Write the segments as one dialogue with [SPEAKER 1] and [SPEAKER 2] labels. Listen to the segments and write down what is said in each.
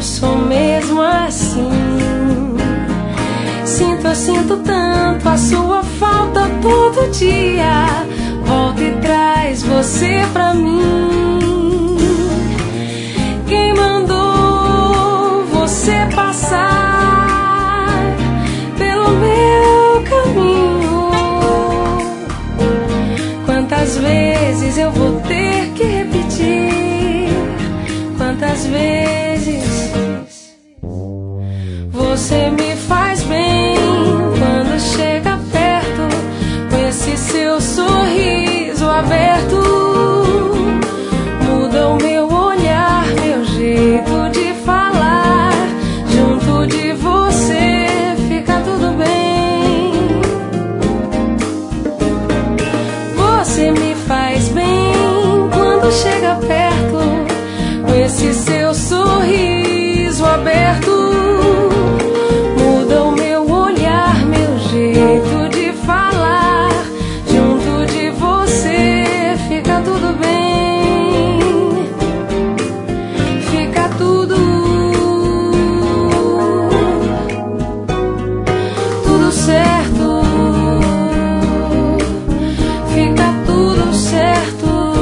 [SPEAKER 1] sou mesmo assim. Sinto tanto a sua falta todo dia. Volta e traz você pra mim. Quem mandou você passar pelo meu caminho? Quantas vezes eu vou ter que repetir? Quantas vezes você me faz bem quando chega perto com esse seu sorriso aberto? Muda o meu olhar, meu jeito de falar. Junto de você fica tudo bem. Você me faz bem quando chega perto com esse seu sorriso aberto. Muda o meu olhar, meu jeito de falar. Junto de você fica tudo bem. Fica tudo certo. Fica tudo certo.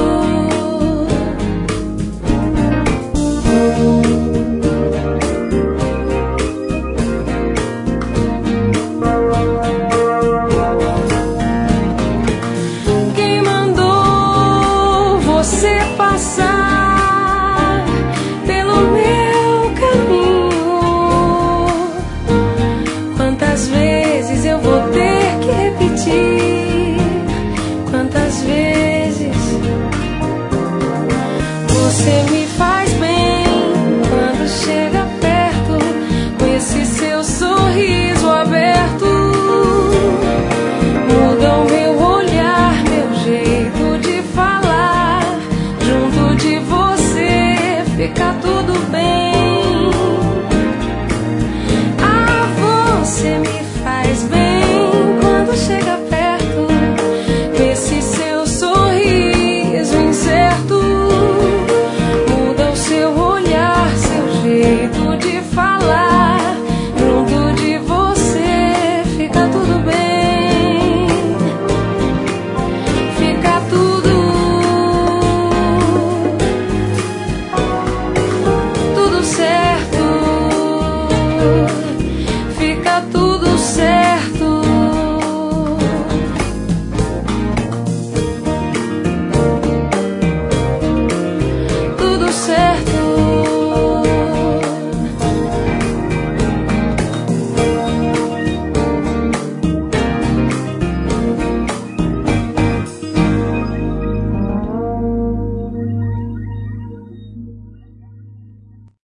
[SPEAKER 1] Quem mandou você passar pelo meu caminho? Quantas vezes eu vou ter que repetir? Quantas vezes você me faz bem quando chega